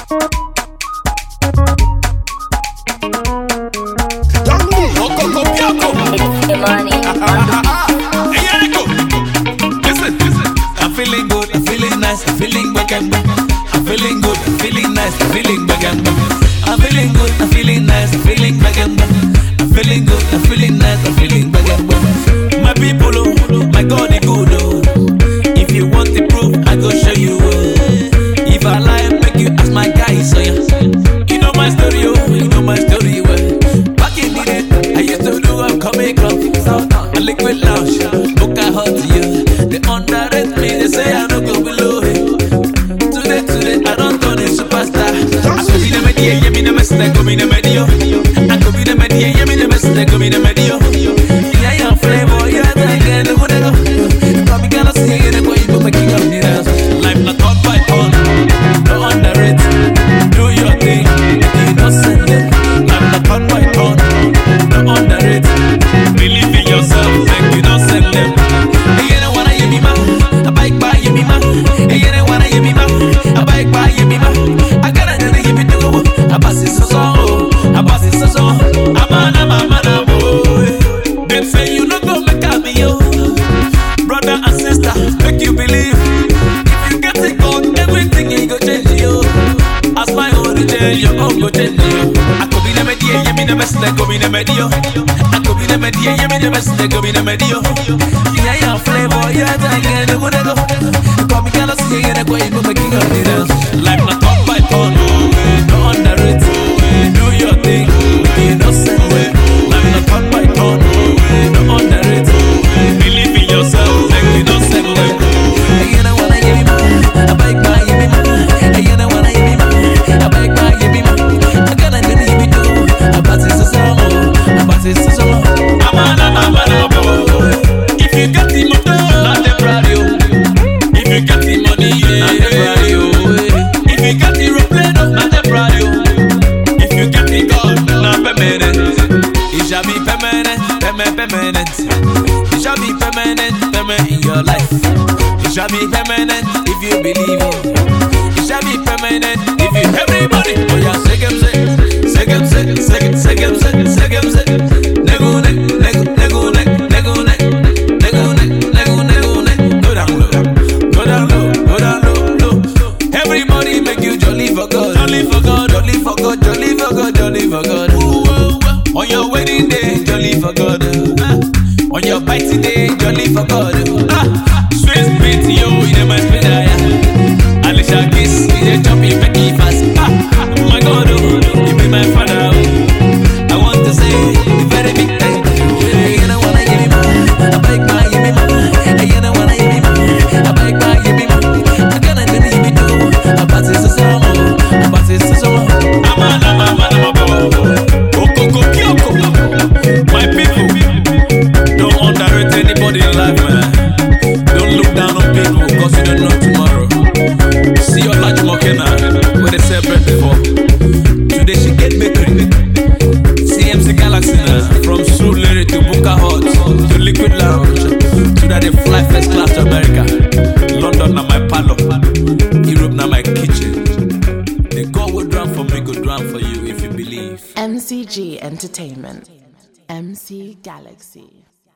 Imani. Listen. I'm feeling good, I'm feeling nice, I'm feeling back and back. I'm feeling good, I'm feeling nice, I'm feeling back and back. I'm feeling good, I'm feeling nice, I'm feeling back and back. I'm feeling good, I'm feeling nice, I'm feeling back and back. My people, oh, my God is good, oh. If you want the proof, I go show you. If I lie, make you ask my guys, so yeah. You know my story, oh, you know my story, well. Back in the day, I used to do a comic club, a liquid lounge, look I hurt you. They underrate me, they say I don't go below it. Today, I don't turn a superstar. I could be the media, yeah, me the mess, I could be the media. I could be the media, yeah, me the mess, I could be the media. Yeah, yeah, flavor, yeah, I get the good I go. Probably gonna see it, but you go back in the house. Life not caught by on, don't underrate. Do your thing, you don't send it. Life not caught by on, don't underrate. Believe in yourself, make you don't send them. You don't wanna hear me, man. I bike by you, me, man. You don't wanna hear me, man. I bike by you, me, man. I gotta do the hip to go. I pass it so I pass it so I'm a boy. Them say you not gonna make a me, yo. Brother and sister, make you believe. If you get it good, everything ain't go change you. As my origin, your own go change you. I could be the media, yeah, me the best, I could be the media. I could be the media, yeah, me the best, I could be the media. Yeah, yeah, flavor, yeah, I get the good I go. Call me gonna see it, I go, you go making up the dance. Life not caught by on, no underrate. Do your thing, you know, send it. Life not caught by on, no underrate. Believe in yourself, make you don't send it. You know what I give you, I bike by you, man. You know what I give you, I bike by you, man. I gotta do the you do. I pass it so I pass it so I'm a boy. If you got the motor, not the radio. If you got the money, not the radio. If you got the aeroplane, not the radio. If you got the gold, not permanent. It shall be permanent. It shall be permanent in your life. It shall be permanent if you believe it. It shall be permanent if you everybody. Oh yeah, say. Everybody make you jolly for God. On your wedding day, jolly for God. On your biting day, jolly for God. Sweet beat, yo, in my spirit. Alicia kiss, you jumping Becky fast. My God, oh, you be my father. I want to say a very big thank you. You know what I give you, man. I bike by you, man. You know what I give you, man. I bike by you, man. I gotta do the you do. I pass it so I pass it so I'm a boy. My people, don't underrate anybody in life, man. Don't look down on people because you don't know tomorrow. See your large mokena, where they sell bread before. Today she get bakery. CMC Galaxy now, from Surulere to Buka Hut to Liquid Lounge. To that they fly first class to America. London na my parlor, Europe na my kitchen. The God will drown for me, go drown for you if you believe. MCG Entertainment. MC Galaxy.